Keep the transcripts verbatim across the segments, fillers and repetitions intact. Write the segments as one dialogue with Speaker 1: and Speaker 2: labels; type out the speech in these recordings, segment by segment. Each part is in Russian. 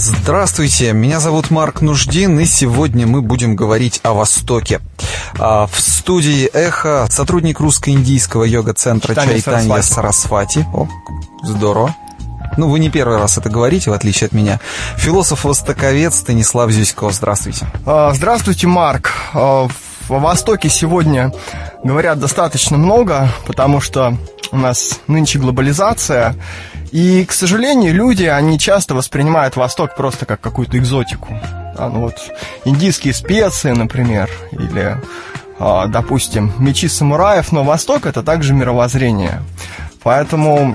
Speaker 1: Здравствуйте, меня зовут Марк Нуждин, и сегодня мы будем говорить о Востоке. В студии «Эхо» сотрудник русско-индийского йога-центра Чайтанья Сарасвати. О, здорово. Ну, вы не первый раз это говорите, в отличие от меня. Философ-востоковед Станислав Зюсько. Здравствуйте.
Speaker 2: Здравствуйте, Марк. О Востоке сегодня говорят достаточно много, потому что у нас нынче глобализация. И, к сожалению, люди, они часто воспринимают Восток просто как какую-то экзотику. Да, ну вот индийские специи, например, или, допустим, мечи самураев. Но Восток – это также мировоззрение. Поэтому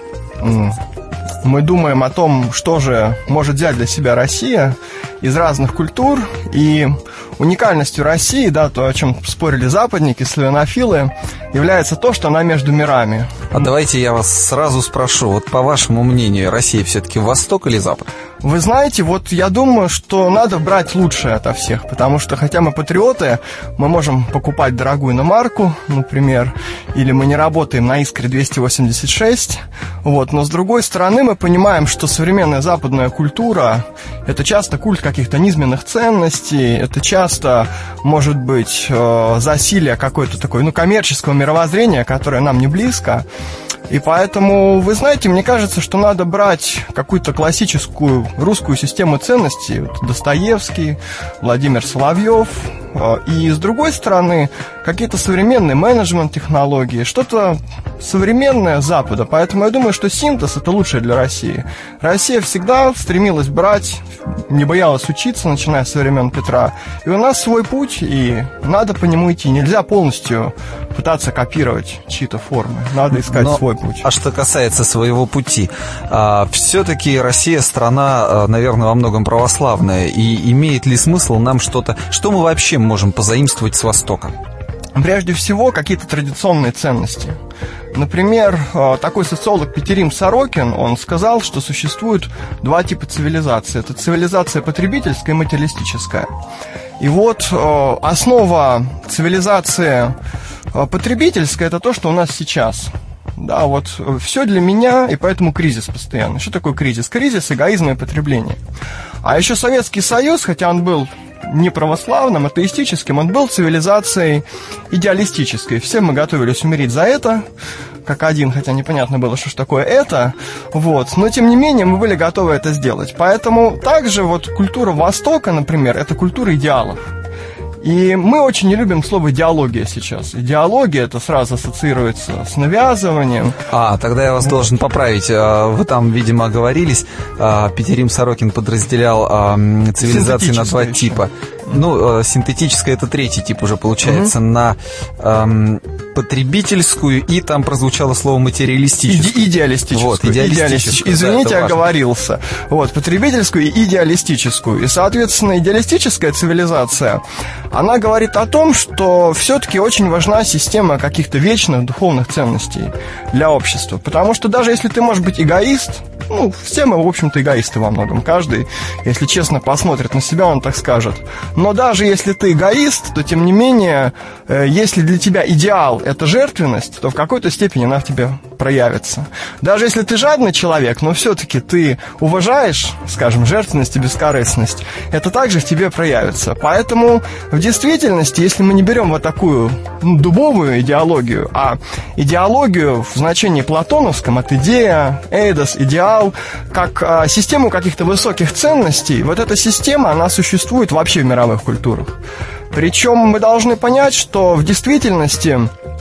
Speaker 2: мы думаем о том, что же может взять для себя Россия из разных культур. И уникальностью России, да, то, о чем спорили западники, славянофилы, является то, что она между мирами.
Speaker 1: А давайте я вас сразу спрошу, вот по вашему мнению, Россия все-таки Восток или Запад?
Speaker 2: Вы знаете, вот я думаю, что надо брать лучшее ото всех, потому что, хотя мы патриоты, мы можем покупать дорогую иномарку, например, или мы не работаем на Искре двести восемьдесят шесть, вот, но с другой стороны мы понимаем, что современная западная культура – это часто культ каких-то низменных ценностей, это часто, может быть, засилие какой-то такой, ну, коммерческого мировоззрения, которое нам не близко. И поэтому, вы знаете, мне кажется, что надо брать какую-то классическую русскую систему ценностей, вот Достоевский, Владимир Соловьев, и, с другой стороны, какие-то современные менеджмент-технологии, что-то современное Запада. Поэтому я думаю, что синтез – это лучшее для России. Россия всегда стремилась брать, не боялась учиться, начиная со времен Петра. И у нас свой путь, и надо по нему идти. Нельзя полностью пытаться копировать чьи-то формы. Надо искать Но, свой путь.
Speaker 1: А что касается своего пути, а, все-таки Россия страна, наверное, во многом православная. И имеет ли смысл нам что-то... Что мы вообще можем позаимствовать с Востока?
Speaker 2: Прежде всего, какие-то традиционные ценности. Например, такой социолог Петерим Сорокин, он сказал, что существует два типа цивилизации. Это цивилизация потребительская и материалистическая. И вот основа цивилизации потребительская – это то, что у нас сейчас. Да, вот все для меня, и поэтому кризис постоянно. Что такое кризис? Кризис эгоизма и потребления. А еще Советский Союз, хотя он был не православным, атеистическим, он был цивилизацией идеалистической. Все мы готовились умереть за это, как один, хотя непонятно было, что ж такое это, вот. Но, тем не менее, мы были готовы это сделать. Поэтому также вот культура Востока, например, это культура идеалов. И мы очень не любим слово «идеология» сейчас. Идеология – это сразу ассоциируется с навязыванием.
Speaker 1: А, тогда я вас вот. должен поправить. Вы там, видимо, оговорились. Петерим Сорокин подразделял цивилизации на два типа. Ну, синтетическая – это третий тип уже получается. Угу. На эм, потребительскую, и там прозвучало слово материалистическую.
Speaker 2: Иде- идеалистическую.
Speaker 1: Вот, идеалистическую.
Speaker 2: Извините,
Speaker 1: да,
Speaker 2: оговорился. Вот, потребительскую и идеалистическую. И, соответственно, идеалистическая цивилизация, она говорит о том, что все-таки очень важна система каких-то вечных духовных ценностей для общества. Потому что даже если ты можешь быть эгоист, ну, все мы, в общем-то, эгоисты во многом. Каждый, если честно посмотрит на себя, он так скажет. Но даже если ты эгоист, то, тем не менее, э, если для тебя идеал – это жертвенность, то в какой-то степени она в тебе проявится. Даже если ты жадный человек, но все-таки ты уважаешь, скажем, жертвенность и бескорыстность, это также в тебе проявится. Поэтому, в действительности, если мы не берем вот такую ну, дубовую идеологию, а идеологию в значении платоновском, от идея, эйдос, идеал, как а, систему каких-то высоких ценностей, вот эта система, она существует вообще в мировых культурах. Причем мы должны понять, что в действительности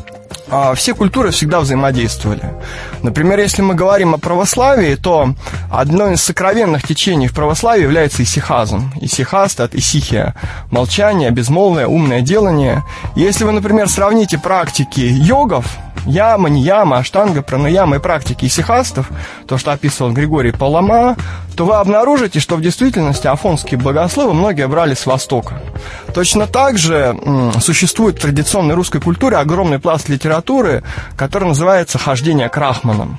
Speaker 2: а, все культуры всегда взаимодействовали. Например, если мы говорим о православии, то одно из сокровенных течений в православии является исихазм. Исихаст от исихия – молчание, безмолвие, умное делание. Если вы, например, сравните практики йогов, яма, нияма, аштанга, пранаяма и практики исихастов, то, что описывал Григорий Палама, то вы обнаружите, что в действительности афонские богословы многие брали с Востока. Точно так же м, существует в традиционной русской культуре огромный пласт литературы, который называется «Хождение к Рахманам».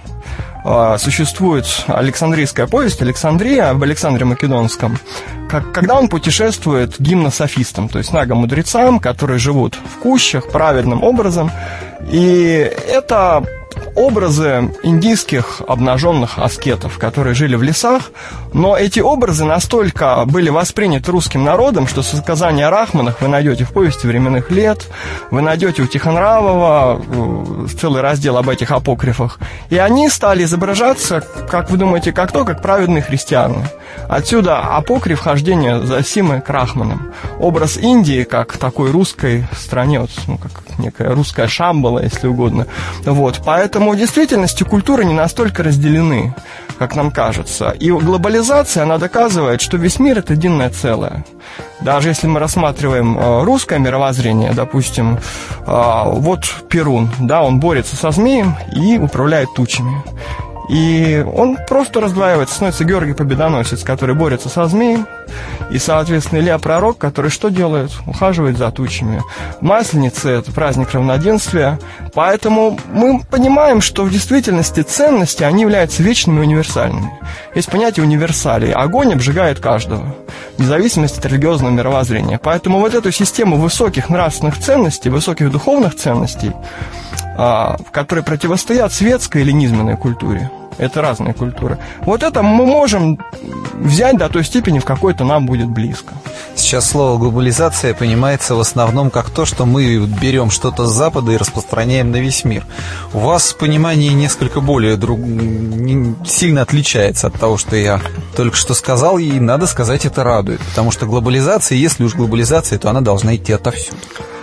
Speaker 2: Существует Александрийская повесть «Александрия» об Александре Македонском, как, когда он путешествует гимнософистам, то есть нагомудрецам, которые живут в кущах праведным образом. И это образы индийских обнаженных аскетов, которые жили в лесах, но эти образы настолько были восприняты русским народом, что сказания о Рахманах вы найдете в повести временных лет, вы найдете у Тихонравова целый раздел об этих апокрифах, и они стали изображаться, как вы думаете, как то, как праведные христиане. Отсюда апокриф хождения Зосимы к Рахманам. Образ Индии как такой русской стране, вот, ну, как некая русская Шамбала, если угодно. Вот. Поэтому в действительности культуры не настолько разделены, как нам кажется. И глобализация, она доказывает, что весь мир – это единое целое. Даже если мы рассматриваем э, русское мировоззрение, допустим, э, вот Перун, да, он борется со змеем и управляет тучами. И он просто раздваивается, становится Георгий Победоносец, который борется со змеем, и, соответственно, Илья Пророк, который что делает? Ухаживает за тучами. Масленица – это праздник равноденствия, поэтому мы понимаем, что в действительности ценности, они являются вечными и универсальными. Есть понятие универсалии. Огонь обжигает каждого, вне зависимости от религиозного мировоззрения. Поэтому вот эту систему высоких нравственных ценностей, высоких духовных ценностей, которые противостоят светской или низменной культуре. Это разные культуры. Вот это мы можем взять до той степени, в какой-то нам будет близко.
Speaker 1: Сейчас слово глобализация понимается в основном как то, что мы берем что-то с Запада и распространяем на весь мир. У вас понимание несколько более друг... сильно отличается от того, что я только что сказал, и, надо сказать, это радует. Потому что глобализация, если уж глобализация, то она должна идти отовсюду.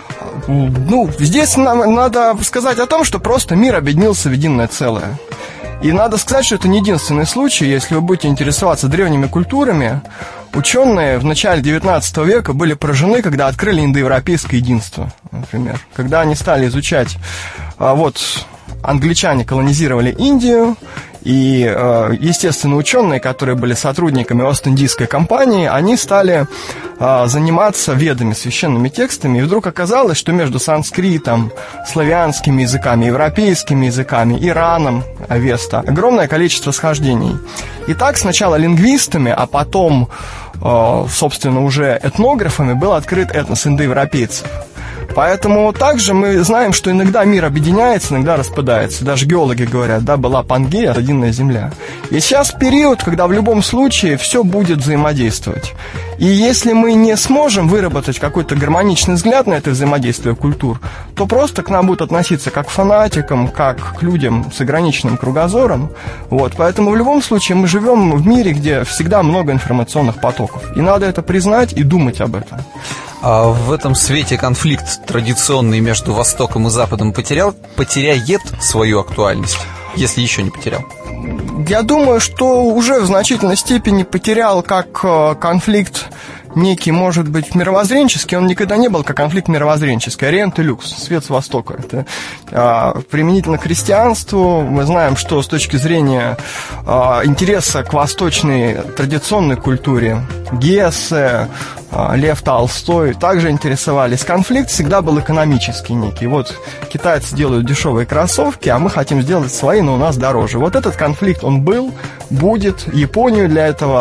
Speaker 2: Ну, здесь нам надо сказать о том, что просто мир объединился в единое целое. И надо сказать, что это не единственный случай. Если вы будете интересоваться древними культурами, ученые в начале девятнадцатого века были поражены, когда открыли индоевропейское единство, например. Когда они стали изучать... Вот, англичане колонизировали Индию, и, естественно, ученые, которые были сотрудниками Ост-Индийской компании, они стали заниматься ведами, священными текстами, и вдруг оказалось, что между санскритом, славянскими языками, европейскими языками, Ираном, Авеста, огромное количество схождений. И так сначала лингвистами, а потом, собственно, уже этнографами был открыт этнос индоевропейцев. Поэтому также мы знаем, что иногда мир объединяется, иногда распадается. Даже геологи говорят, да, была Пангея, единая Земля. И сейчас период, когда в любом случае все будет взаимодействовать. И если мы не сможем выработать какой-то гармоничный взгляд на это взаимодействие культур, то просто к нам будут относиться как к фанатикам, как к людям с ограниченным кругозором. Вот. Поэтому в любом случае мы живем в мире, где всегда много информационных потоков. И надо это признать и думать об этом.
Speaker 1: А в этом свете конфликт традиционный между Востоком и Западом потерял, потеряет свою актуальность, если еще не потерял?
Speaker 2: Я думаю, что уже в значительной степени потерял как конфликт некий, может быть, мировоззренческий. Он никогда не был как конфликт мировоззренческий. Ориент и люкс, свет с Востока. Это а, применительно к христианству. Мы знаем, что с точки зрения а, интереса к восточной традиционной культуре Гессе, а, Лев Толстой также интересовались. Конфликт всегда был экономический некий. Вот китайцы делают дешевые кроссовки, а мы хотим сделать свои, но у нас дороже. Вот этот конфликт, он был, будет. Японию для этого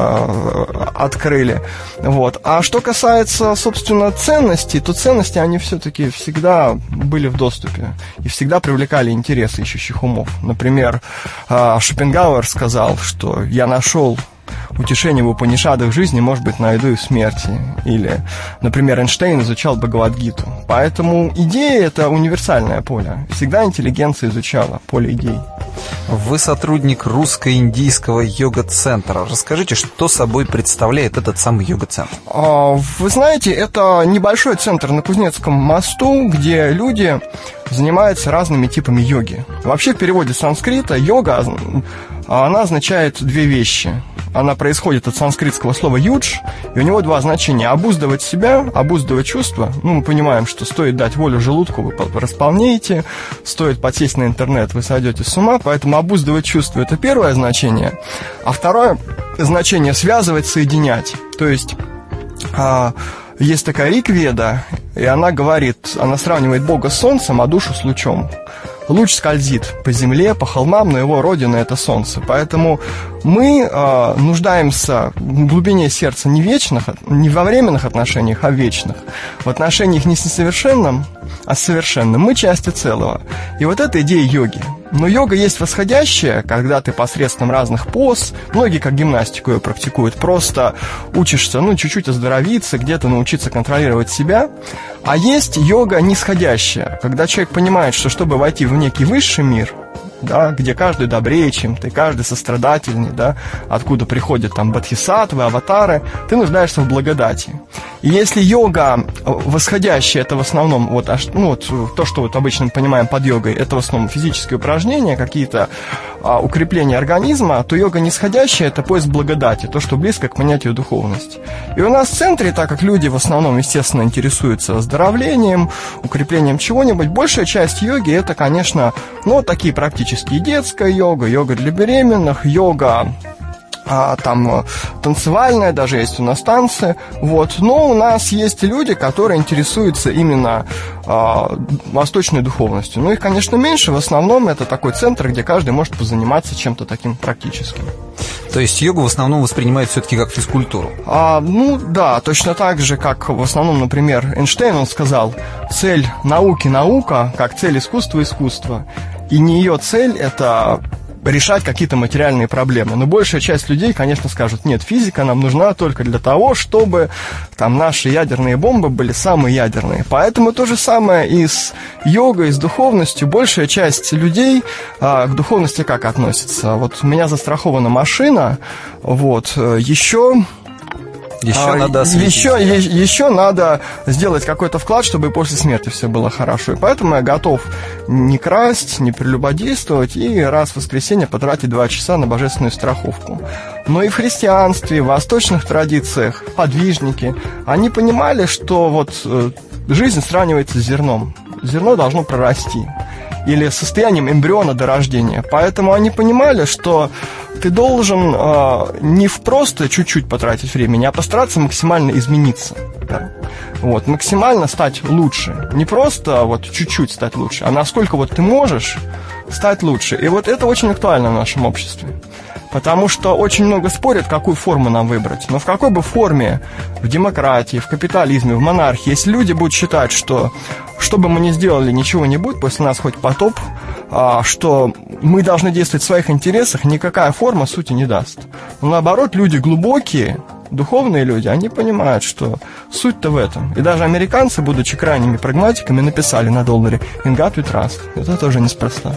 Speaker 2: а, открыли. Вот. А что касается, собственно, ценностей, то ценности, они все-таки всегда были в доступе и всегда привлекали интересы ищущих умов. Например, Шопенгауэр сказал, что я нашел утешение в Упанишадах в жизни, может быть, найду и в смерти. Или, например, Эйнштейн изучал Бхагавад-гиту. Поэтому идея – это универсальное поле. Всегда интеллигенция изучала поле идей.
Speaker 1: Вы сотрудник русско-индийского йога-центра. Расскажите, что собой представляет этот самый йога-центр?
Speaker 2: Вы знаете, это небольшой центр на Кузнецком мосту, где люди занимаются разными типами йоги. Вообще, в переводе с санскрита йога, она означает две вещи. Она происходит от санскритского слова «юдж», и у него два значения. Обуздывать себя, обуздывать чувства. Ну, мы понимаем, что стоит дать волю желудку, вы располнеете, стоит подсесть на интернет, вы сойдете с ума, поэтому обуздывать чувства – это первое значение. А второе значение – связывать, соединять. То есть а, есть такая Ригведа, и она говорит, она сравнивает Бога с солнцем, а душу с лучом. Луч скользит по земле, по холмам, но его родина – это солнце. Поэтому мы э, нуждаемся в глубине сердца не вечных, не во временных отношениях, а вечных. В отношениях не с несовершенным, а с совершенным. Мы части целого. И вот это идея йоги. Но йога есть восходящая, когда ты посредством разных поз, многие как гимнастику ее практикуют, просто учишься, ну, чуть-чуть оздоровиться, где-то научиться контролировать себя. А есть йога нисходящая, когда человек понимает, что чтобы войти в некий высший мир, да, где каждый добрее, чем ты, каждый сострадательней, да, откуда приходят там бодхисаттвы, аватары, ты нуждаешься в благодати. И если йога восходящая, это в основном, вот, ну, вот то, что вот обычно мы понимаем под йогой, это в основном физические упражнения, какие-то а, укрепления организма, то йога нисходящая – это поиск благодати, то, что близко к понятию духовности. И у нас в центре, так как люди в основном, естественно, интересуются оздоровлением, укреплением чего-нибудь, большая часть йоги – это, конечно, ну, такие практически и детская йога, йога для беременных, йога а, там танцевальная, даже есть у нас танцы, вот. Но у нас есть люди, которые интересуются именно а, восточной духовностью. Ну, их, конечно, меньше, в основном это такой центр, где каждый может позаниматься чем-то таким практическим.
Speaker 1: То есть йогу в основном воспринимают все-таки как физкультуру?
Speaker 2: А, ну, да, точно так же, как в основном, например, Эйнштейн, он сказал, цель науки – наука, как цель искусства – искусство. И не ее цель – это решать какие-то материальные проблемы. Но большая часть людей, конечно, скажут, нет, физика нам нужна только для того, чтобы там наши ядерные бомбы были самые ядерные. Поэтому то же самое и с йогой, и с духовностью. Большая часть людей а, к духовности как относится? Вот у меня застрахована машина, вот, еще...
Speaker 1: Еще
Speaker 2: а,
Speaker 1: надо осветить.
Speaker 2: Еще, е- еще надо сделать какой-то вклад, чтобы после смерти все было хорошо. И поэтому я готов не красть, не прелюбодействовать и раз в воскресенье потратить два часа на божественную страховку. Но и в христианстве, в восточных традициях подвижники, они понимали, что вот э, жизнь сравнивается с зерном. Зерно должно прорасти. Или состоянием эмбриона до рождения. Поэтому они понимали, что ты должен э, не в просто чуть-чуть потратить времени, а постараться максимально измениться. Да? Вот, максимально стать лучше. Не просто вот чуть-чуть стать лучше, а насколько вот ты можешь стать лучше. И вот это очень актуально в нашем обществе. Потому что очень много спорят, какую форму нам выбрать. Но в какой бы форме, в демократии, в капитализме, в монархии, если люди будут считать, что что бы мы ни сделали, ничего не будет, после нас хоть потоп, а, что мы должны действовать в своих интересах, никакая форма сути не даст. Но наоборот, люди глубокие, духовные люди, они понимают, что суть-то в этом. И даже американцы, будучи крайними прагматиками, написали на долларе «In God we trust». Это тоже неспроста.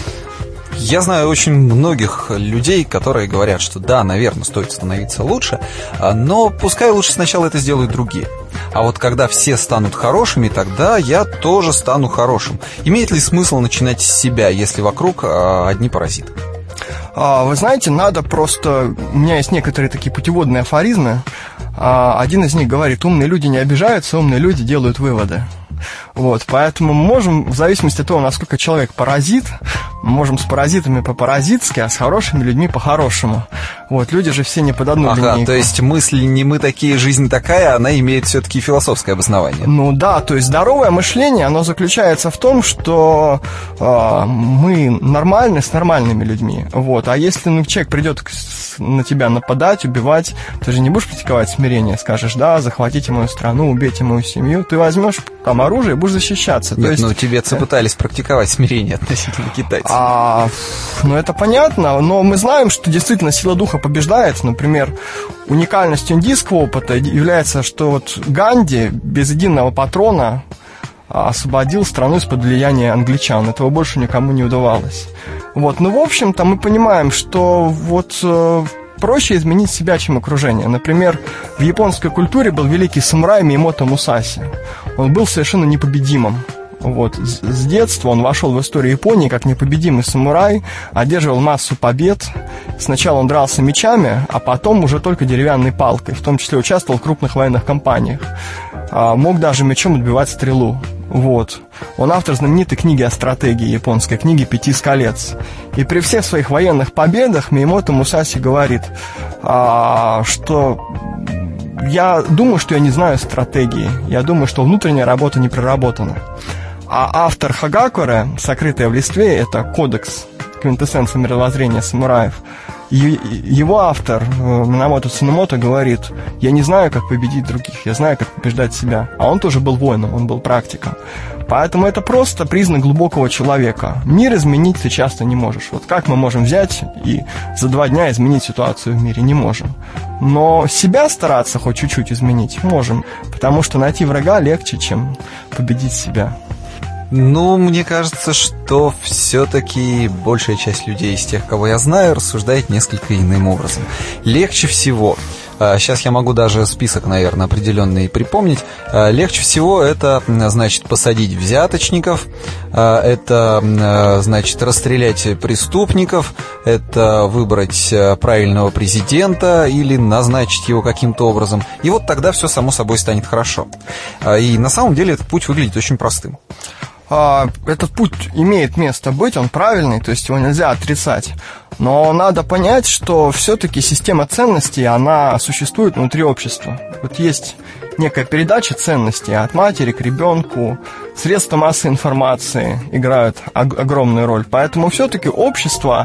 Speaker 1: Я знаю очень многих людей, которые говорят, что да, наверное, стоит становиться лучше, но пускай лучше сначала это сделают другие. А вот когда все станут хорошими, тогда я тоже стану хорошим. Имеет ли смысл начинать с себя, если вокруг одни паразиты?
Speaker 2: Вы знаете, надо просто... У меня есть некоторые такие путеводные афоризмы. Один из них говорит: умные люди не обижаются, умные люди делают выводы. Вот, поэтому мы можем, в зависимости от того, насколько человек паразит, мы можем с паразитами по-паразитски, а с хорошими людьми по-хорошему. Вот, люди же все не под одну
Speaker 1: ага,
Speaker 2: линейку.
Speaker 1: То есть мысль «не мы такие, жизнь такая», она имеет все-таки философское обоснование.
Speaker 2: Ну да, то есть здоровое мышление, оно заключается в том, что э, мы нормальны с нормальными людьми. Вот, а если ну, человек придет к, на тебя нападать, убивать, ты же не будешь практиковать смирение, скажешь: да, захватите мою страну, убейте мою семью, ты возьмешь там оружие и будешь защищаться.
Speaker 1: Нет,
Speaker 2: то есть,
Speaker 1: ну тибетцы пытались практиковать смирение относительно китайцев.
Speaker 2: А, ну это понятно, но мы знаем, что действительно сила духа побеждает. Например, уникальностью индийского опыта является, что вот Ганди без единого патрона освободил страну из-под влияния англичан. Этого больше никому не удавалось. Вот, ну в общем-то мы понимаем, что вот э, проще изменить себя, чем окружение. Например, в японской культуре был великий самурай Миямото Мусаси. Он был совершенно непобедимым. Вот. С детства он вошел в историю Японии как непобедимый самурай, одерживал массу побед. Сначала он дрался мечами, а потом уже только деревянной палкой. В том числе участвовал в крупных военных кампаниях. А, мог даже мечом отбивать стрелу. Вот. Он автор знаменитой книги о стратегии японской, книги «Пяти колец». И при всех своих военных победах Миямото Мусаси говорит, а, что... Я думаю, что я не знаю стратегии. Я думаю, что внутренняя работа не проработана. А автор Хагакуре, «Сокрытое в листве», это кодекс, квинтэссенция мировоззрения самураев. Его автор, Минамото Цунэмото, говорит: я не знаю, как победить других, я знаю, как побеждать себя. А он тоже был воином, он был практиком. Поэтому это просто признак глубокого человека. Мир изменить ты часто не можешь. Вот как мы можем взять и за два дня изменить ситуацию в мире? Не можем. Но себя стараться хоть чуть-чуть изменить можем, потому что найти врага легче, чем победить себя.
Speaker 1: Ну, мне кажется, что все-таки большая часть людей из тех, кого я знаю, рассуждает несколько иным образом. Легче всего, сейчас я могу даже список, наверное, определенный припомнить, легче всего это, значит, посадить взяточников, это, значит, расстрелять преступников, это выбрать правильного президента или назначить его каким-то образом. И вот тогда все само собой станет хорошо. И на самом деле этот путь выглядит очень простым.
Speaker 2: Этот путь имеет место быть, он правильный, то есть его нельзя отрицать. Но надо понять, что все-таки система ценностей, она существует внутри общества. Вот есть некая передача ценностей от матери к ребенку, средства массовой информации играют огромную роль. Поэтому все-таки общество,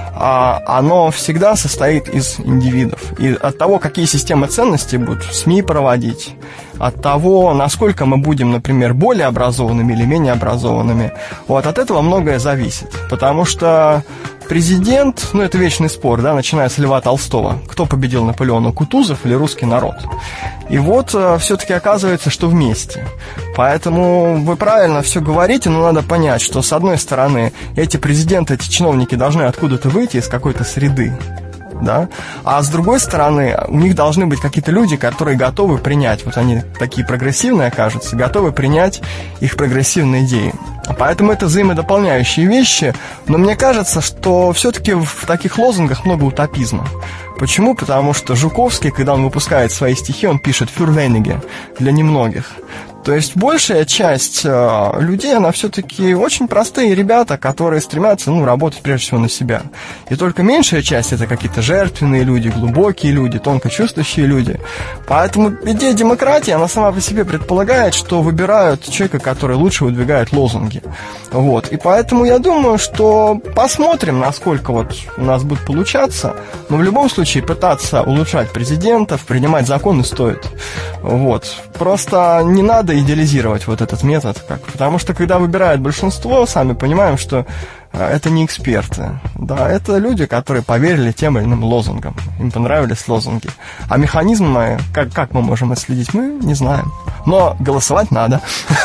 Speaker 2: оно всегда состоит из индивидов. И от того, какие системы ценностей будут СМИ проводить, от того, насколько мы будем, например, более образованными или менее образованными, вот от этого многое зависит. Потому что президент, ну это вечный спор, да, начиная с Льва Толстого. Кто победил Наполеона, Кутузов или русский народ? И вот все-таки оказывается, что вместе. Поэтому вы правильно все говорите, но надо понять, что с одной стороны эти президенты, эти чиновники должны откуда-то выйти из какой-то среды. Да? А с другой стороны, у них должны быть какие-то люди, которые готовы принять, вот они такие прогрессивные, окажутся, готовы принять их прогрессивные идеи. Поэтому это взаимодополняющие вещи, но мне кажется, что все-таки в таких лозунгах много утопизма. Почему? Потому что Жуковский, когда он выпускает свои стихи, он пишет «für wenige», для немногих. То есть большая часть э, людей, она все-таки очень простые ребята, которые стремятся, ну, работать прежде всего на себя. И только меньшая часть — это какие-то жертвенные люди, глубокие люди, тонко чувствующие люди. Поэтому идея демократии, она сама по себе предполагает, что выбирают человека, который лучше выдвигает лозунги. Вот. И поэтому я думаю, что посмотрим, насколько вот у нас будет получаться. Но в любом случае пытаться улучшать президентов, принимать законы стоит. Вот. Просто не надо идеализировать вот этот метод, как, потому что когда выбирает большинство, сами понимаем, что это не эксперты, да, это люди, которые поверили тем или иным лозунгам, им понравились лозунги. А механизмы, как, как мы можем отследить, мы не знаем. Но голосовать надо.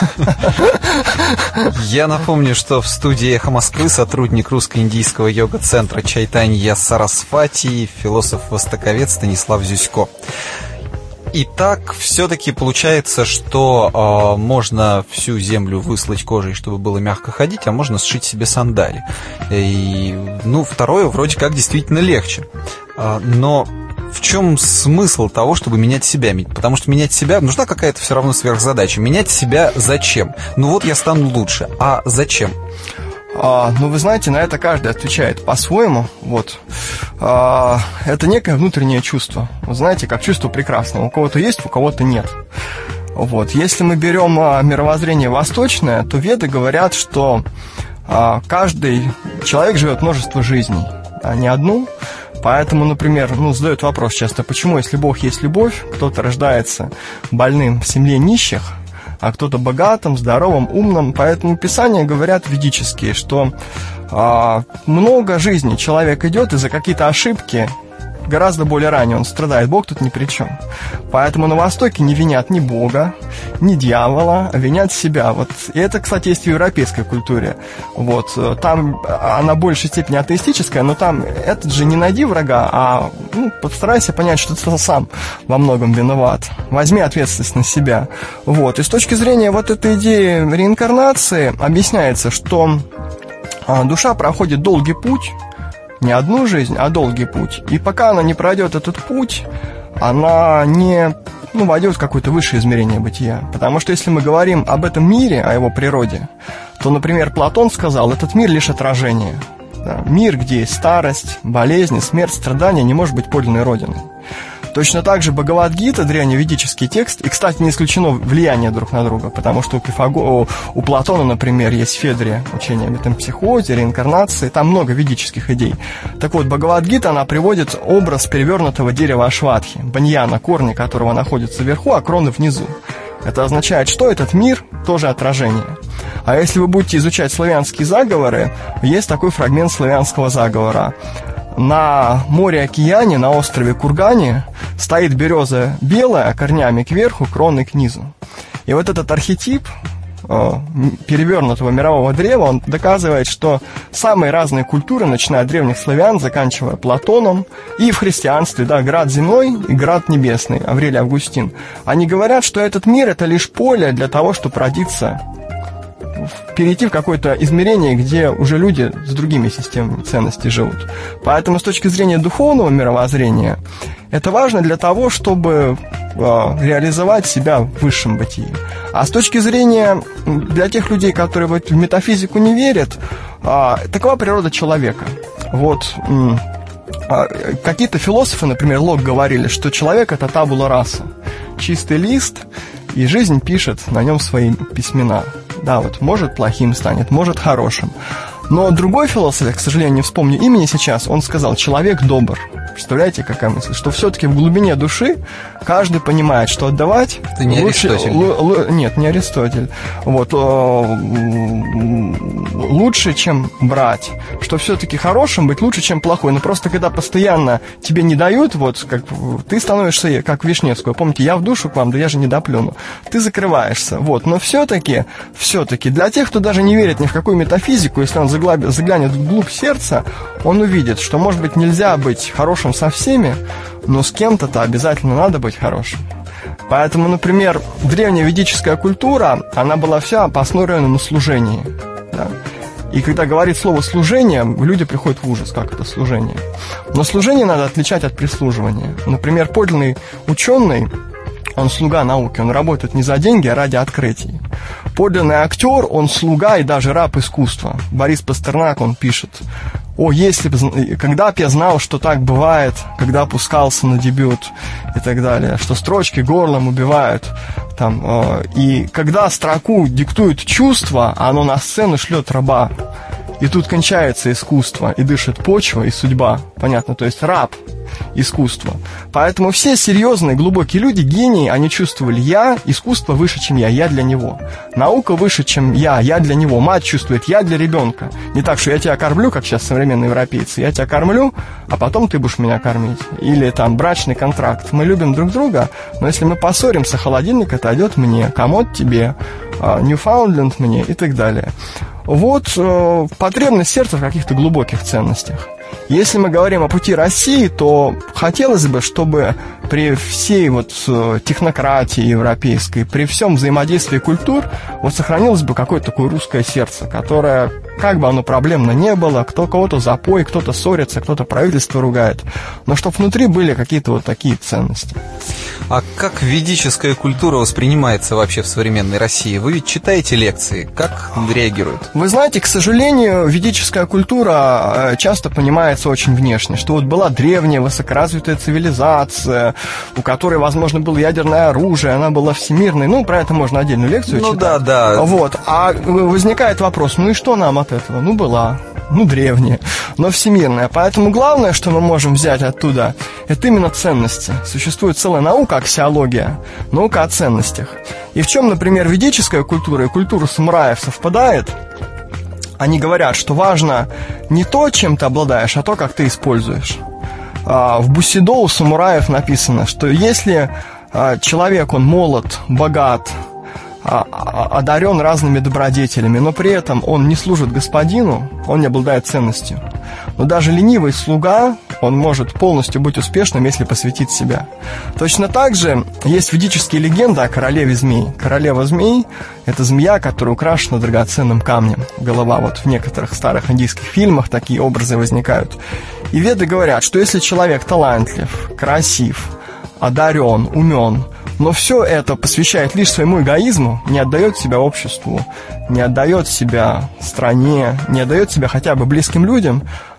Speaker 1: Я напомню, что в студии «Эхо Москвы» сотрудник русско-индийского йога-центра Чайтанья Сарасвати, философ-востоковед Станислав Зюсько. Итак, все-таки получается, что э, можно всю землю выслать кожей, чтобы было мягко ходить, а можно сшить себе сандали. И, ну, второе вроде как действительно легче. Э, но в чем смысл того, чтобы менять себя? Потому что менять себя нужна какая-то все равно сверхзадача. Менять себя зачем? Ну вот я стану лучше. А зачем?
Speaker 2: А, ну, вы знаете, на это каждый отвечает по-своему. Вот. А, это некое внутреннее чувство. Вы знаете, как чувство прекрасного. У кого-то есть, у кого-то нет. Вот. Если мы берем а, мировоззрение восточное, то веды говорят, что а, каждый человек живет множество жизней, а не одну. Поэтому, например, ну, задают вопрос часто, почему, если Бог есть любовь, кто-то рождается больным в семье нищих, а кто-то богатым, здоровым, умным. Поэтому Писания говорят ведические, что а, много жизней человек идет, и за какие-то ошибки гораздо более ранее он страдает. Бог тут ни при чем. Поэтому на Востоке не винят ни Бога, ни дьявола, а винят себя. Вот. И это, кстати, есть в европейской культуре. Вот. Там она в большей степени атеистическая, но там этот же не найди врага, а ну, постарайся понять, что ты сам во многом виноват. Возьми ответственность на себя. Вот. И с точки зрения вот этой идеи реинкарнации объясняется, что душа проходит долгий путь, не одну жизнь, а долгий путь. И пока она не пройдет этот путь, она не ну, войдет в какое-то высшее измерение бытия. Потому что если мы говорим об этом мире, о его природе, то, например, Платон сказал, этот мир лишь отражение. Да? Мир, где есть старость, болезни, смерть, страдания, не может быть подлинной родиной. То Точно так же Бхагавад-гита, древневедический текст, и, кстати, не исключено влияние друг на друга, потому что у, Пифаго... у Платона, например, есть Федрия, учение о метампсихозе, реинкарнации, там много ведических идей. Так вот, Бхагавад-гита, она приводит образ перевернутого дерева Ашватхи, баньяна, корни которого находятся вверху, а кроны внизу. Это означает, что этот мир тоже отражение. А если вы будете изучать славянские заговоры, есть такой фрагмент славянского заговора. На море-океане, на острове Кургане, стоит береза белая, корнями кверху, кроной к низу. И вот этот архетип э, перевернутого мирового древа, он доказывает, что самые разные культуры, начиная от древних славян, заканчивая Платоном, и в христианстве, да, град земной и град небесный, Аврелий Августин, они говорят, что этот мир — это лишь поле для того, чтобы родиться, перейти в какое-то измерение, где уже люди с другими системами ценностей живут. Поэтому с точки зрения духовного мировоззрения это важно для того, чтобы э, реализовать себя в высшем бытии. А с точки зрения для тех людей, которые в метафизику не верят, э, такова природа человека. Вот э, какие-то философы, например, Лок, говорили, что человек — это табула раса, чистый лист, и жизнь пишет на нем свои письмена. Да, вот, может, плохим станет, может, хорошим. Но другой философ, я, к сожалению, не вспомню имени сейчас, он сказал: человек добр. Представляете, какая мысль? Что все-таки в глубине души каждый понимает, что отдавать...
Speaker 1: Это не
Speaker 2: лучше,
Speaker 1: Аристотель.
Speaker 2: Л, л, нет, не Аристотель. Вот, лучше, чем брать. Что все-таки хорошим быть лучше, чем плохой. Но просто когда постоянно тебе не дают, вот, как ты становишься как Вишневского. Помните, я в душу к вам, да я же не доплюну. Ты закрываешься. Вот. Но все-таки, все-таки, для тех, кто даже не верит ни в какую метафизику, если он заглянет вглубь сердца, он увидит, что, может быть, нельзя быть хорошим со всеми, но с кем-то-то обязательно надо быть хорошим. Поэтому, например, древняя ведическая культура, она была вся построена на служении. Да? И когда говорит слово «служение», люди приходят в ужас, как это служение. Но служение надо отличать от прислуживания. Например, подлинный ученый, он слуга науки, он работает не за деньги, а ради открытий. Подлинный актер, он слуга и даже раб искусства. Борис Пастернак, он пишет: «О, если бы, когда б я знал, что так бывает, когда опускался на дебют», и так далее, что строчки горлом убивают, там, э, и когда строку диктует чувство, а оно на сцену шлет раба, и тут кончается искусство, и дышит почва, и судьба, понятно, то есть раб искусства. Поэтому все серьезные, глубокие люди, гении, они чувствовали: я, искусство выше, чем я, я для него. Наука выше, чем я, я для него. Мать чувствует: я для ребенка. Не так, что я тебя кормлю, как сейчас современные европейцы, я тебя кормлю, а потом ты будешь меня кормить. Или там брачный контракт. Мы любим друг друга, но если мы поссоримся, холодильник отойдет мне, комод тебе, Ньюфаундленд мне и так далее. Вот э, потребность сердца в каких-то глубоких ценностях. Если мы говорим о пути России, то хотелось бы, чтобы при всей вот технократии европейской, при всем взаимодействии культур, вот сохранилось бы какое-то такое русское сердце, которое, как бы оно проблемно не было, кто кого-то запой, кто-то ссорится, кто-то правительство ругает, но чтобы внутри были какие-то вот такие ценности.
Speaker 1: А как ведическая культура воспринимается вообще в современной России? Вы ведь читаете лекции, как реагируют?
Speaker 2: Вы знаете, к сожалению, ведическая культура часто понимается очень внешне, что вот была древняя высокоразвитая цивилизация, у которой, возможно, было ядерное оружие, она была всемирной, ну, про это можно отдельную лекцию
Speaker 1: ну,
Speaker 2: читать.
Speaker 1: Ну да, да.
Speaker 2: Вот, а возникает вопрос: ну и что нам от этого? Ну, была, ну, древняя, но всемирная. Поэтому главное, что мы можем взять оттуда, это именно ценности. Существует целая наука, аксиология, наука о ценностях. И в чем, например, ведическая культура и культура самураев совпадает? Они говорят, что важно не то, чем ты обладаешь, а то, как ты используешь. В бусидо у самураев написано, что если человек, он молод, богат, одарен разными добродетелями, но при этом он не служит господину, он не обладает ценностью. Но даже ленивый слуга, он может полностью быть успешным, если посвятит себя. Точно так же есть ведические легенды о королеве змей. Королева змей – это змея, которая украшена драгоценным камнем. Голова, вот в некоторых старых индийских фильмах такие образы возникают. И веды говорят, что если человек талантлив, красив, одарен, умен, но все это посвящает лишь своему эгоизму, не отдает себя обществу, не отдает себя стране, не отдает себя хотя бы близким людям,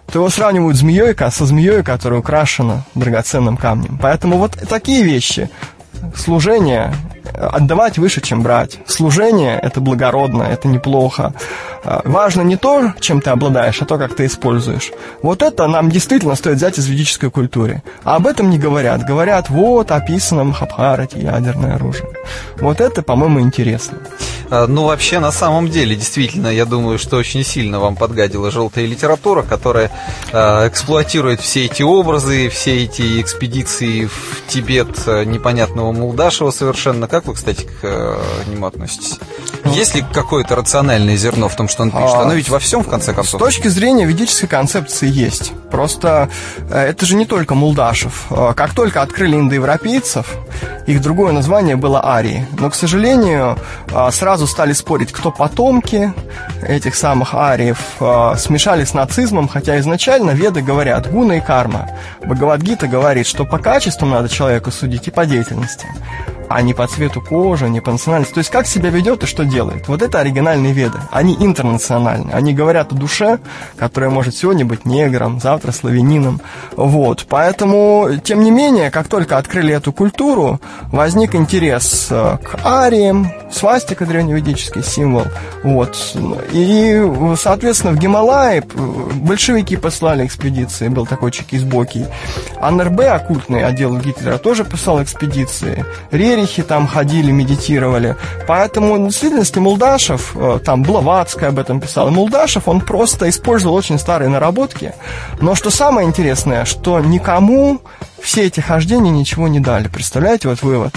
Speaker 2: то его сравнивают с змеей, со змеей, которая украшена драгоценным камнем. Поэтому вот такие вещи. Служение, отдавать выше, чем брать. Служение – это благородно, это неплохо. Важно не то, чем ты обладаешь, а то, как ты используешь. Вот это нам действительно стоит взять из ведической культуры. А об этом не говорят. Говорят, вот, описано в Махабхарате ядерное оружие. Вот это, по-моему, интересно.
Speaker 1: Ну, вообще, на самом деле, действительно, я думаю, что очень сильно вам подгадила желтая литература, которая э, эксплуатирует все эти образы, все эти экспедиции в Тибет непонятного Мулдашева совершенно. Как вы, кстати, к э, нему относитесь? Есть ли какое-то рациональное зерно в том, что он пишет? Оно ведь во всем, в конце концов.
Speaker 2: С точки зрения ведической концепции есть. Просто это же не только Мулдашев. Как только открыли индоевропейцев, их другое название было арии. Но, к сожалению, сразу стали спорить, кто потомки этих самых ариев, смешали с нацизмом, хотя изначально веды говорят гуна и карма. Бхагавад-гита говорит, что по качествам надо человека судить и по деятельности, а не по цвету кожи, не по национальности. То есть как себя ведет и что делает. Вот это оригинальные веды. Они интернациональные. Они говорят о душе, которая может сегодня быть негром, завтра славянином. Вот. Поэтому, тем не менее, как только открыли эту культуру, возник интерес к ариям, свастика, древневедический символ. Вот. И, соответственно, в Гималайи большевики послали экспедиции. Был такой Чекисбокий. эн эр бэ, оккультный отдел Гитлера, тоже послал экспедиции. Рерихи там ходили, медитировали. Поэтому, в действительности, Мулдашев, там Блаватская об этом писала, Мулдашев, он просто использовал очень старые наработки. Но что самое интересное, что никому все эти хождения ничего не дали. Представляете, вот вывод.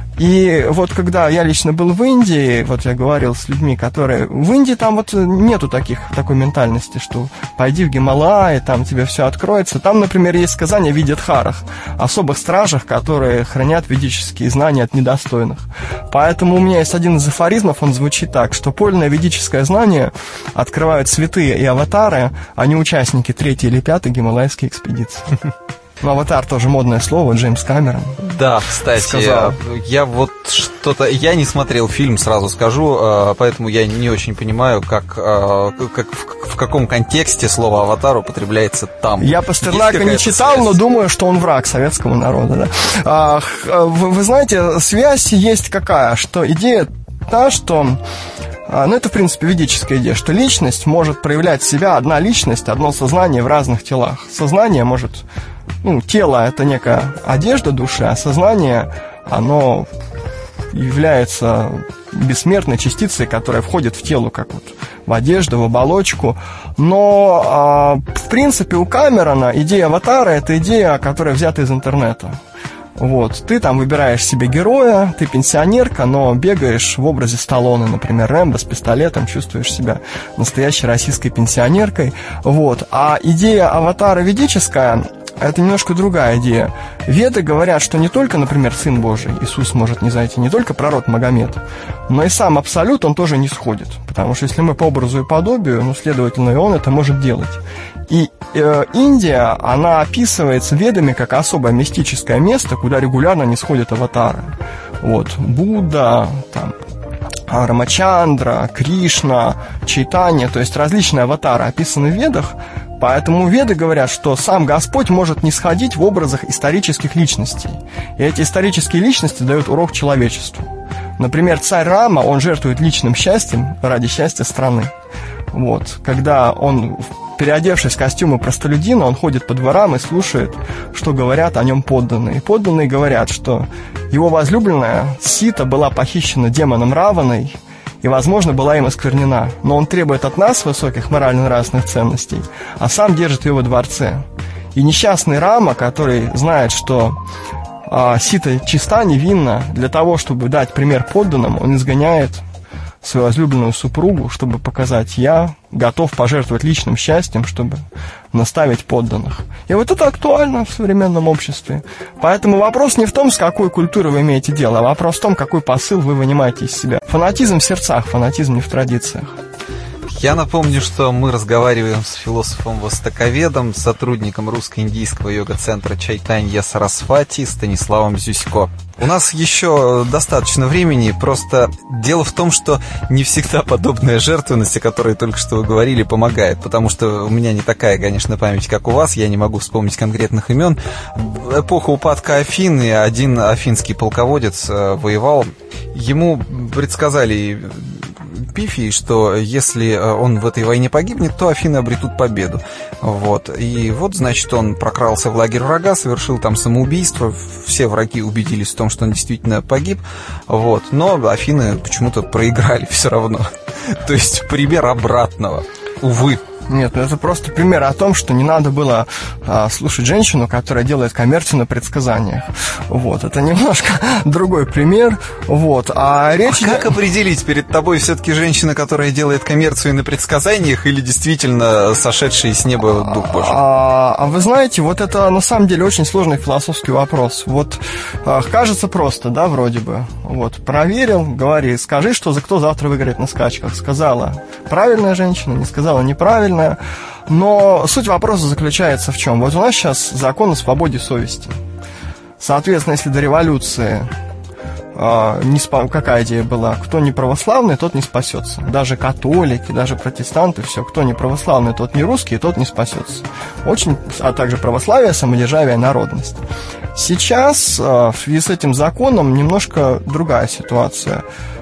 Speaker 2: И вот когда я лично был в Индии, вот я говорил с людьми, которые... В Индии там вот нету таких, такой ментальности, что пойди в Гималайи, там тебе все откроется. Там, например, есть сказание в Видьядхарах, особых стражах, которые хранят ведические знания от недостойных. Поэтому у меня есть один из афоризмов, он звучит так, что подлинное ведическое знание открывают святые и аватары, а не участники третьей или пятой гималайской экспедиции. Ну, аватар тоже модное слово, Джеймс Камерон.
Speaker 1: Да, кстати, сказал. Я вот что-то... Я не смотрел фильм, сразу скажу, поэтому я не очень понимаю, как, как в каком контексте слово «аватар» употребляется там.
Speaker 2: Я Пастернака не читал, связь? Но думаю, что он враг советского народа. Да? Вы, вы знаете, связь есть какая? Что идея та, что... Ну, это, в принципе, ведическая идея, что личность может проявлять себя, одна личность, одно сознание в разных телах. Сознание может... Ну, тело – это некая одежда души, а сознание, оно является бессмертной частицей, которая входит в тело, как вот в одежду, в оболочку. Но, в принципе, у Камерона идея аватара – это идея, которая взята из интернета. Вот, ты там выбираешь себе героя, ты пенсионерка, но бегаешь в образе Сталлоне, например, Рэмбо с пистолетом, чувствуешь себя настоящей российской пенсионеркой. Вот, а идея аватара ведическая – это немножко другая идея. Веды говорят, что не только, например, Сын Божий, Иисус может не зайти, не только пророк Магомед, но и сам Абсолют, он тоже не сходит. Потому что если мы по образу и подобию, ну, следовательно, и он это может делать. И э, Индия, она описывается ведами как особое мистическое место, куда регулярно не сходят аватары. Вот, Будда, там, Рамачандра, Кришна, Чайтанья, то есть различные аватары описаны в ведах. Поэтому веды говорят, что сам Господь может не сходить в образах исторических личностей. И эти исторические личности дают урок человечеству. Например, царь Рама, он жертвует личным счастьем ради счастья страны. Вот, когда он, переодевшись в костюмы простолюдина, он ходит по дворам и слушает, что говорят о нем подданные. И подданные говорят, что его возлюбленная Сита была похищена демоном Раваной и, возможно, была им осквернена. Но он требует от нас высоких морально-нравственных ценностей, а сам держит ее во дворце. И несчастный Рама, который знает, что а, Сита чиста, невинна, для того, чтобы дать пример подданным, он изгоняет свою возлюбленную супругу, чтобы показать: я готов пожертвовать личным счастьем, чтобы наставить подданных. И вот это актуально в современном обществе. Поэтому вопрос не в том, с какой культурой вы имеете дело, а вопрос в том, какой посыл вы вынимаете из себя. Фанатизм в сердцах, фанатизм не в традициях.
Speaker 1: Я напомню, что мы разговариваем с философом-востоковедом, сотрудником русско-индийского йога-центра Чайтанья Сарасвати Станиславом Зюсько. У нас еще достаточно времени, просто дело в том, что не всегда подобная жертвенность, о которой только что вы говорили, помогает, потому что у меня не такая, конечно, память, как у вас, я не могу вспомнить конкретных имен. В эпоху упадка Афин один афинский полководец воевал, ему предсказали Пифий, что если он в этой войне погибнет, то Афины обретут победу. Вот. И вот, значит, он прокрался в лагерь врага, совершил там самоубийство, все враги убедились в том, что он действительно погиб, вот. Но Афины почему-то проиграли все равно. То есть пример обратного, увы.
Speaker 2: Нет, ну это просто пример о том, что не надо было а, слушать женщину, которая делает коммерцию на предсказаниях. Вот, это немножко другой пример. Вот, а речь...
Speaker 1: А как определить, перед тобой все-таки женщина, которая делает коммерцию на предсказаниях, или действительно сошедший с неба дух Божий?
Speaker 2: А, а вы знаете, вот это на самом деле очень сложный философский вопрос. Вот а, кажется просто, да, вроде бы. Вот, проверил, говори, скажи, что за кто завтра выиграет на скачках. Сказала правильная женщина, не сказала неправильно. Но суть вопроса заключается в чем? Вот у нас сейчас закон о свободе совести. Соответственно, если до революции э, не спа- какая идея была? Кто не православный, тот не спасется. Даже католики, даже протестанты, все. Кто не православный, тот не русский, тот не спасется. Очень, а также православие, самодержавие, народность. Сейчас э, в связи с этим законом немножко другая ситуация.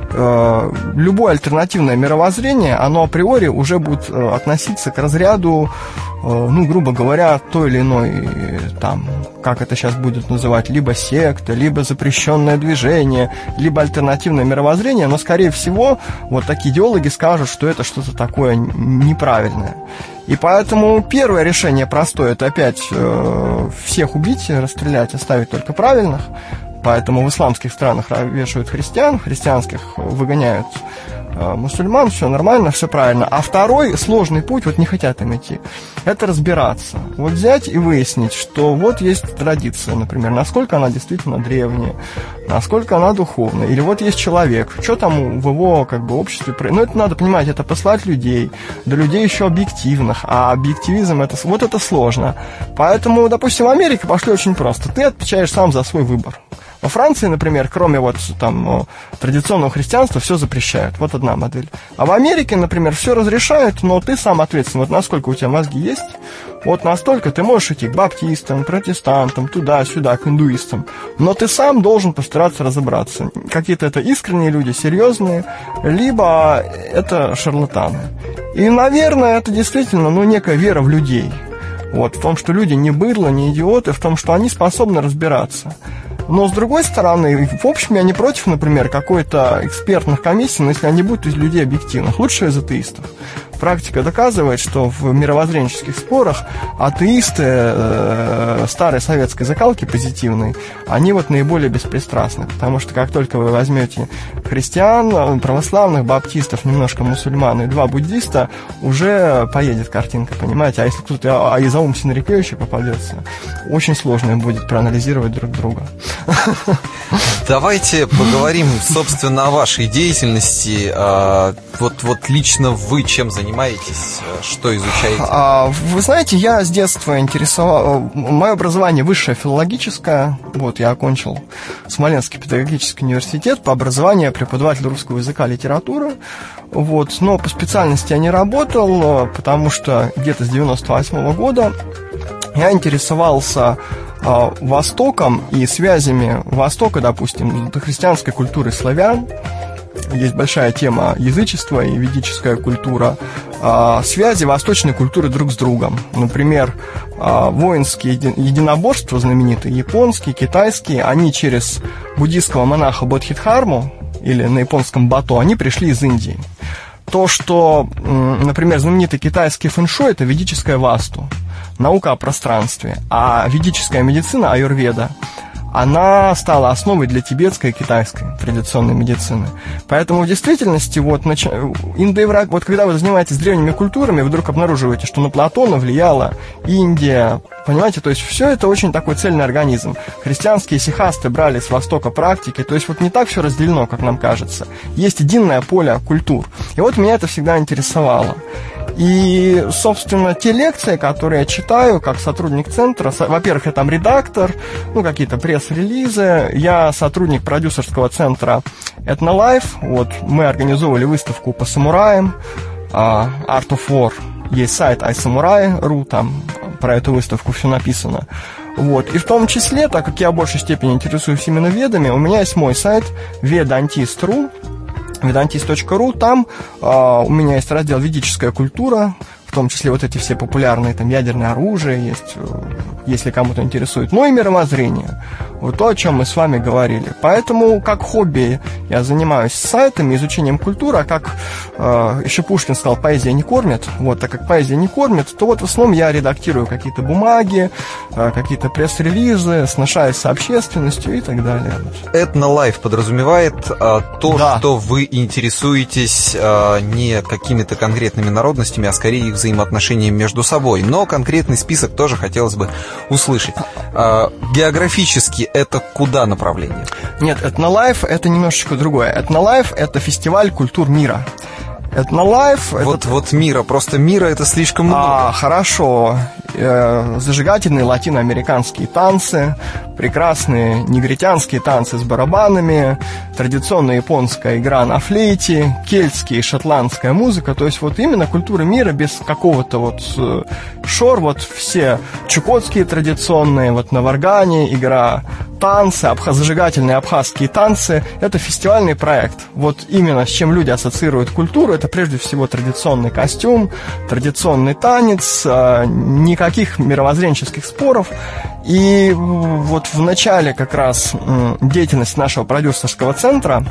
Speaker 2: Любое альтернативное мировоззрение, оно априори уже будет относиться к разряду, ну, грубо говоря, той или иной, там, как это сейчас будет называть, либо секта, либо запрещенное движение, либо альтернативное мировоззрение, но, скорее всего, вот такие идеологи скажут, что это что-то такое неправильное. И поэтому первое решение простое, это опять э, всех убить, расстрелять, оставить только правильных. Поэтому в исламских странах вешают христиан, в христианских выгоняют э, мусульман, все нормально, все правильно. А второй сложный путь, вот не хотят им идти, это разбираться. Вот взять и выяснить, что вот есть традиция, например, насколько она действительно древняя, насколько она духовная. Или вот есть человек, что там в его как бы обществе... Ну, это надо понимать, это послать людей, до людей еще объективных, а объективизм, это, вот это сложно. Поэтому, допустим, в Америке пошли очень просто. Ты отвечаешь сам за свой выбор. Во Франции, например, кроме вот там традиционного христианства, все запрещают. Вот одна модель. А в Америке, например, все разрешают, но ты сам ответственен. Вот насколько у тебя мозги есть, вот настолько ты можешь идти к баптистам, протестантам, туда-сюда, к индуистам. Но ты сам должен постараться разобраться. Какие-то это искренние люди, серьезные, либо это шарлатаны. И, наверное, это действительно, ну, некая вера в людей. Вот, в том, что люди не быдло, не идиоты, в том, что они способны разбираться. Но, с другой стороны, в общем, я не против, например, какой-то экспертных комиссий, но если они будут из людей объективных, лучше из атеистов. Практика доказывает, что в мировоззренческих спорах атеисты э, старой советской закалки позитивной, они вот наиболее беспристрастны, потому что как только вы возьмете христиан, православных, баптистов, немножко мусульман и два буддиста, уже поедет картинка, понимаете? А если кто-то Аизаум Синрикё попадется, очень сложно будет проанализировать друг друга.
Speaker 1: Давайте поговорим, собственно, о вашей деятельности. Вот, вот лично вы чем занимаетесь, что изучаете?
Speaker 2: Вы знаете, я с детства интересовал... Мое образование высшее филологическое. Вот, я окончил Смоленский педагогический университет. По образованию я преподаватель русского языка и литературы. Вот, но по специальности я не работал, потому что где-то с девяносто восьмого года я интересовался Востоком и связями Востока, допустим, с христианской культурой славян. Есть большая тема язычества и ведическая культура, связи восточной культуры друг с другом. Например, воинские единоборства знаменитые, японские, китайские, они через буддийского монаха Бодхидхарму, или на японском Бато, они пришли из Индии. То, что, например, знаменитый китайский фэншуй – это ведическая васту, наука о пространстве, а ведическая медицина, аюрведа, она стала основой для тибетской и китайской традиционной медицины. Поэтому в действительности, вот, нач... индоевро... вот когда вы занимаетесь древними культурами, вы вдруг обнаруживаете, что на Платона влияла Индия, понимаете, то есть все это очень такой цельный организм. Христианские сихасты брали с Востока практики, то есть вот не так все разделено, как нам кажется. Есть единое поле культур. И вот меня это всегда интересовало. И, собственно, те лекции, которые я читаю как сотрудник центра, во-первых, я там редактор, ну, какие-то пресс-релизы, я сотрудник продюсерского центра Ethnolife, вот, мы организовывали выставку по самураям, Art of War, есть сайт ай самурай точка ру, там про эту выставку все написано. Вот. И в том числе, так как я в большей степени интересуюсь именно ведами, у меня есть мой сайт ведантист точка ру, ведантист точка ру, там э, у меня есть раздел «Ведическая культура», в том числе вот эти все популярные там ядерное оружие есть, если кому-то интересует, ну и мировоззрение, вот то, о чем мы с вами говорили. Поэтому как хобби я занимаюсь сайтами, изучением культуры, а как э, еще Пушкин сказал, поэзия не кормит, вот, так как поэзия не кормит, то вот в основном я редактирую какие-то бумаги, э, какие-то пресс-релизы, сношаюсь с общественностью и так далее.
Speaker 1: Ethnolife подразумевает э, то,
Speaker 2: да.
Speaker 1: что вы интересуетесь э, не какими-то конкретными народностями, а скорее их взаимоотношениями между собой. Но конкретный список тоже хотелось бы услышать. Э, географически это куда направление?
Speaker 2: Нет, Ethnolife это немножечко другое. Ethnolife это фестиваль культур мира. Ethnolife...
Speaker 1: Вот,
Speaker 2: это...
Speaker 1: вот мира, просто мира это слишком много.
Speaker 2: А, хорошо. Э, зажигательные латиноамериканские танцы, прекрасные негритянские танцы с барабанами, традиционная японская игра на флейте, кельтская и шотландская музыка. То есть вот именно культура мира без какого-то вот шор, вот все чукотские традиционные, вот на варгане игра, танцы, абхаз, зажигательные абхазские танцы. Это фестивальный проект. Вот именно с чем люди ассоциируют культуру, это прежде всего традиционный костюм, традиционный танец, никаких мировоззренческих споров. И вот в начале как раз деятельности нашего продюсерского центра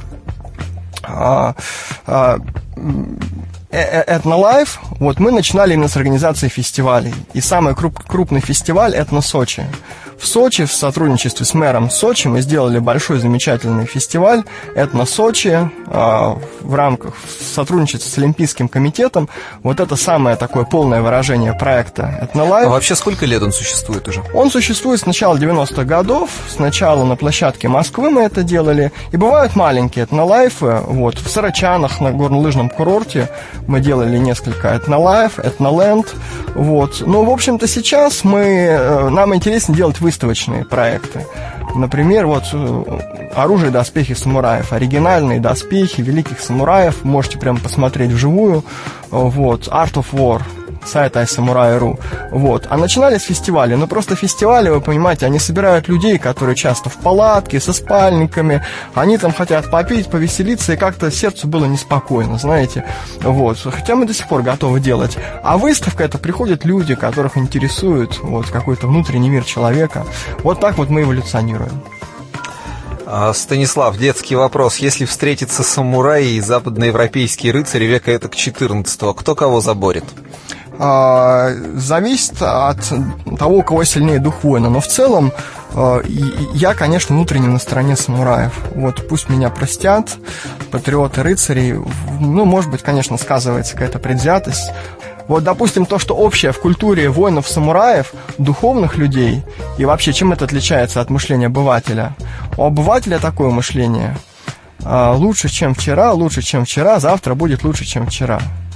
Speaker 2: Ethnolife, вот мы начинали именно с организации фестивалей. И самый круп, крупный фестиваль Этно Сочи. В Сочи, в сотрудничестве с мэром Сочи, мы сделали большой замечательный фестиваль Этно Сочи э, в рамках сотрудничества с Олимпийским комитетом. Вот это самое такое полное выражение проекта Ethnolife.
Speaker 1: А вообще сколько лет он существует уже?
Speaker 2: Он существует с начала девяностых годов. Сначала на площадке Москвы мы это делали. И бывают маленькие Ethnolife. Вот, в Сарачанах на горнолыжном курорте мы делали несколько Ethnolife, Ethnoland. Вот. Но, в общем-то, сейчас мы, нам интересно делать выставочные проекты. Например, вот оружие и доспехи самураев. Оригинальные доспехи великих самураев. Можете прямо посмотреть вживую. Вот. Art of War. Сайт ай самурай точка ру. Вот. А начинали с фестиваля. Но просто фестивали, вы понимаете, они собирают людей, которые часто в палатке, со спальниками. Они там хотят попить, повеселиться, и как-то сердцу было неспокойно, знаете. Вот. Хотя мы до сих пор готовы делать. А выставка — это приходят люди, которых интересует вот какой-то внутренний мир человека. Вот так вот мы эволюционируем.
Speaker 1: Станислав, детский вопрос. Если встретятся самураи и западноевропейские рыцари века этак четырнадцатого, кто кого заборет?
Speaker 2: Зависит от того, у кого сильнее дух воина. Но в целом я, конечно, внутренне на стороне самураев. Вот пусть меня простят патриоты рыцарей. Ну, может быть, конечно, сказывается какая-то предвзятость. Вот, допустим, то, что общее в культуре воинов-самураев, духовных людей, и вообще, чем это отличается от мышления обывателя? У обывателя такое мышление: лучше, чем вчера, лучше, чем вчера, завтра будет лучше, чем вчера.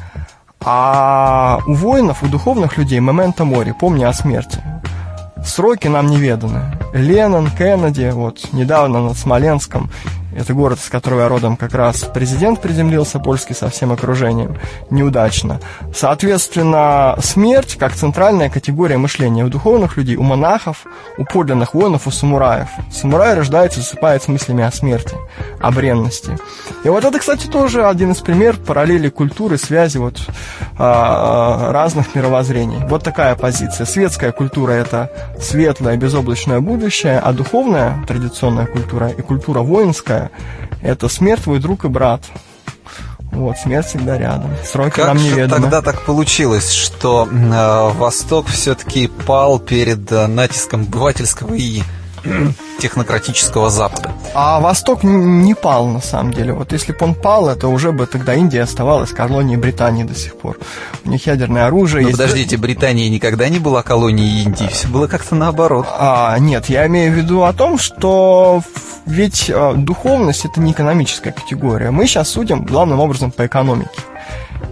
Speaker 2: А у воинов, у духовных людей моменто мори, помни о смерти. Сроки нам неведаны. Леннон, Кеннеди, вот недавно над Смоленском, это город, из которого я родом, как раз президент приземлился, польский, со всем окружением, неудачно. Соответственно, смерть как центральная категория мышления у духовных людей, у монахов, у подлинных воинов, у самураев. Самурай рождается и засыпает с мыслями о смерти, о бренности. И вот это, кстати, тоже один из примеров параллели культуры, связи вот, а, разных мировоззрений. Вот такая позиция. Светская культура — это светлое, безоблачное будущее, а духовная, традиционная культура и культура воинская — это смерть, твой друг и брат. Вот, смерть всегда рядом. Сроки нам неведомы.
Speaker 1: Как же тогда так получилось, что э, Восток все-таки пал перед э, натиском обывательского и технократического Запада?
Speaker 2: А Восток не пал, на самом деле. Вот если бы он пал, это уже бы тогда Индия оставалась колонией Британии до сих пор. У них ядерное оружие.
Speaker 1: Но
Speaker 2: есть...
Speaker 1: подождите, Британия никогда не была колонией Индии. Все было как-то наоборот.
Speaker 2: А, нет, я имею в виду о том, что ведь э, духовность — это не экономическая категория. Мы сейчас судим главным образом по экономике.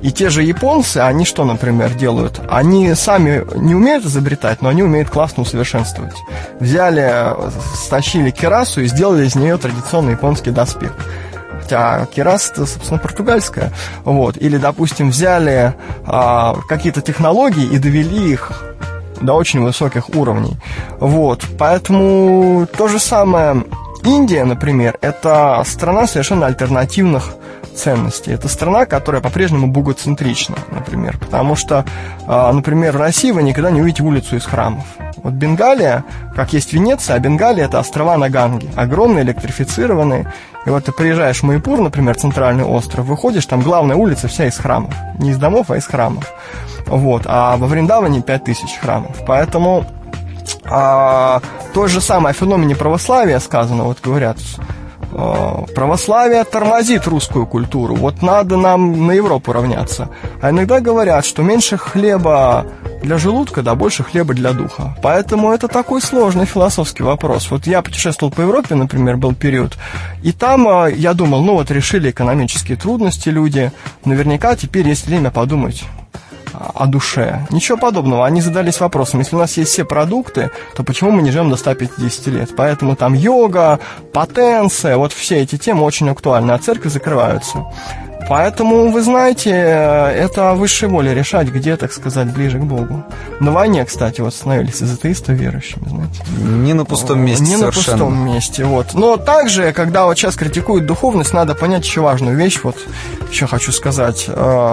Speaker 2: И те же японцы, они что, например, делают? Они сами не умеют изобретать, но они умеют классно усовершенствовать. Взяли, стащили кирасу и сделали из нее традиционный японский доспех. Хотя кираса, это, собственно, португальская. Вот. Или, допустим, взяли а, какие-то технологии и довели их до очень высоких уровней. Вот. Поэтому то же самое Индия, например, это страна совершенно альтернативных ценностей. Это страна, которая по-прежнему богоцентрична, например. Потому что, например, в России вы никогда не увидите улицу из храмов. Вот Бенгалия, как есть Венеция, а Бенгалия — это острова на Ганге. Огромные, электрифицированные. И вот ты приезжаешь в Майпур, например, центральный остров, выходишь, там главная улица вся из храмов. Не из домов, а из храмов. Вот. А во Вриндаване пять тысяч храмов. Поэтому а, то же самое о феномене православия сказано, вот говорят, а, православие тормозит русскую культуру, вот надо нам на Европу равняться. А иногда говорят, что меньше хлеба для желудка, да больше хлеба для духа. Поэтому это такой сложный философский вопрос. Вот я путешествовал по Европе, например, был период, и там а, я думал, ну вот решили экономические трудности люди, наверняка теперь есть время подумать о душе. Ничего подобного. Они задались вопросом, если у нас есть все продукты, то почему мы не живем до ста пятидесяти лет? Поэтому там йога, потенция, вот все эти темы очень актуальны, а церкви закрываются. Поэтому, вы знаете, это высшей воли решать, где, так сказать, ближе к Богу. На войне, кстати, вот становились из атеистов верующими, знаете.
Speaker 1: Не на пустом месте
Speaker 2: Не совершенно. На пустом месте, вот. Но также, когда вот сейчас критикуют духовность, надо понять еще важную вещь, вот еще хочу сказать.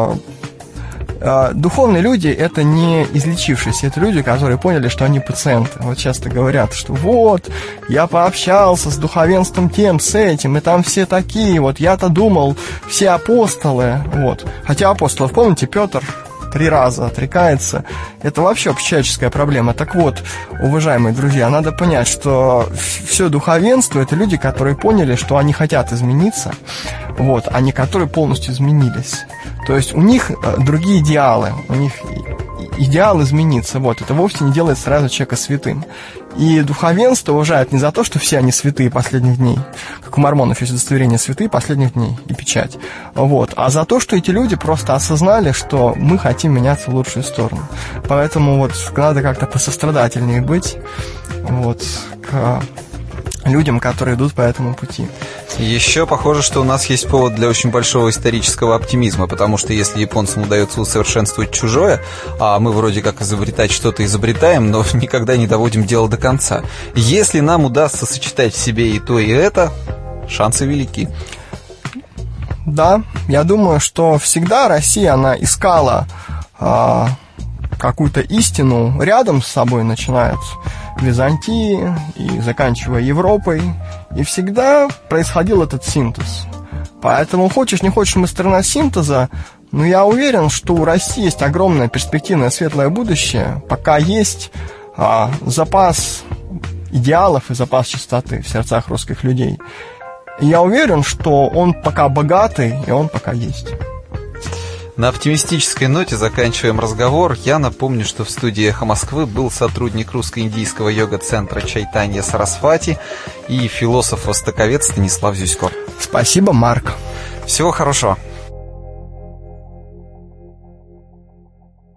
Speaker 2: Духовные люди — это не излечившиеся, это люди, которые поняли, что они пациенты. Вот часто говорят, что вот, я пообщался с духовенством тем, с этим, и там все такие, вот я-то думал, все апостолы, вот. Хотя апостолов, помните, Петр три раза отрекается. Это вообще общечеловеческая проблема. Так вот, уважаемые друзья, надо понять, что все духовенство — это люди, которые поняли, что они хотят измениться, вот, а не которые полностью изменились. То есть у них другие идеалы, у них идеал измениться. Вот, это вовсе не делает сразу человека святым. И духовенство уважают не за то, что все они святые последних дней, как у мормонов есть удостоверение святые последних дней и печать, вот, а за то, что эти люди просто осознали, что мы хотим меняться в лучшую сторону. Поэтому вот надо как-то посострадательнее быть, вот, к людям, которые идут по этому пути.
Speaker 1: Еще похоже, что у нас есть повод для очень большого исторического оптимизма, потому что если японцам удается усовершенствовать чужое, а мы вроде как изобретать что-то изобретаем, но никогда не доводим дело до конца. Если нам удастся сочетать в себе и то, и это, шансы велики.
Speaker 2: Да, я думаю, что всегда Россия, она искала а, какую-то истину рядом с собой, начиная от Византии и заканчивая Европой, и всегда происходил этот синтез. Поэтому, хочешь не хочешь, мы страна синтеза, но я уверен, что у России есть огромное перспективное светлое будущее, пока есть а, запас идеалов и запас чистоты в сердцах русских людей. И я уверен, что он пока богатый, и он пока есть.
Speaker 1: На оптимистической ноте заканчиваем разговор. Я напомню, что в студии «Эхо Москвы» был сотрудник русско-индийского йога-центра Чайтанья Сарасвати и философ-востоковед Станислав Зюсько.
Speaker 2: Спасибо, Марк.
Speaker 1: Всего хорошего.